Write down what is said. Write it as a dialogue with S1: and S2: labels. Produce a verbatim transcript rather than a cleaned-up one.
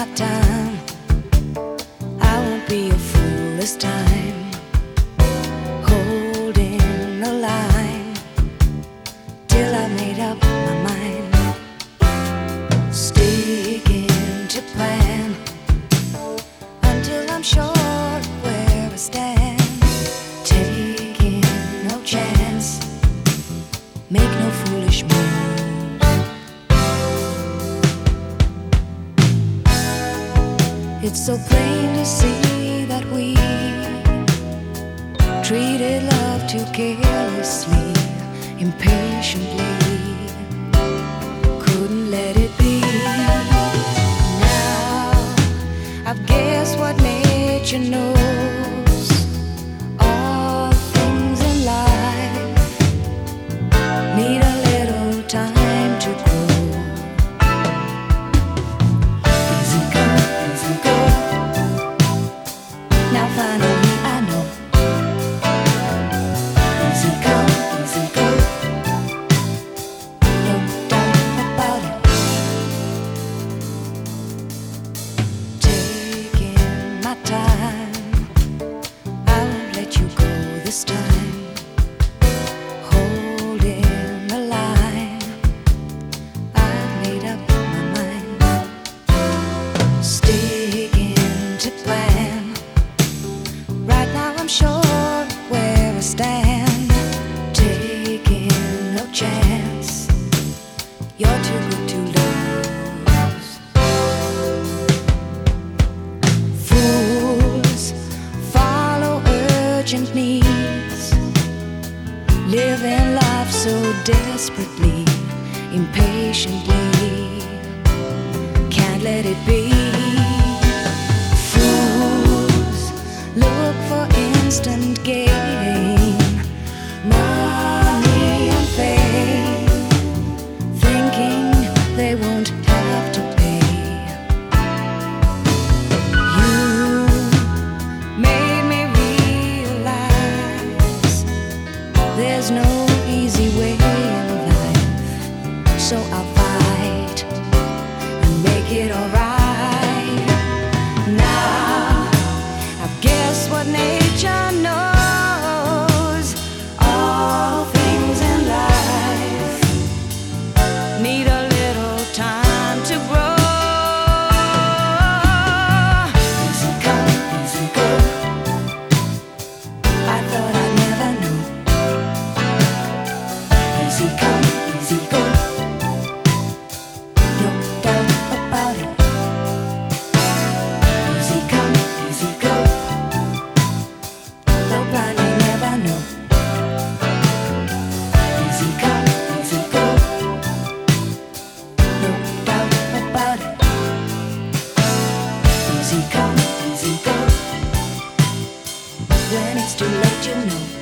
S1: time. I won't be a fool this time. Holding the line till I made up my mind. Sticking to plan until I'm sure of where I stand. Taking no chance, make no foolish moves. It's so plain to see that we treated love too carelessly, impatiently, couldn't let it be. Now I've guessed what nature knows. All things in life need a little time to grow. Easy come, easy go. Now finally I know. Easy come, easy go. No doubt about it. Taking my time, I won't let you go this time. Holding the line, I've made up my mind. Sticking to plan. Right now I'm sure where I stand. Taking no chance. You're too good to lose. Fools follow urgent needs, living life so desperately, impatiently, can't let it be. Fools look for instant gain, money and fame, thinking they won't have to pay. You made me realize there's no easy way in life, so I'll fight and make it alright. Now I've guessed what nature knows. All things in life need a little time to grow. Easy come, easy go. I thought I'd never know. Easy come, easy go. No doubt about it. Easy come, easy go. They'll probably never know. Easy come, easy go. No doubt about it. Easy come, easy go. When it's too late, you know.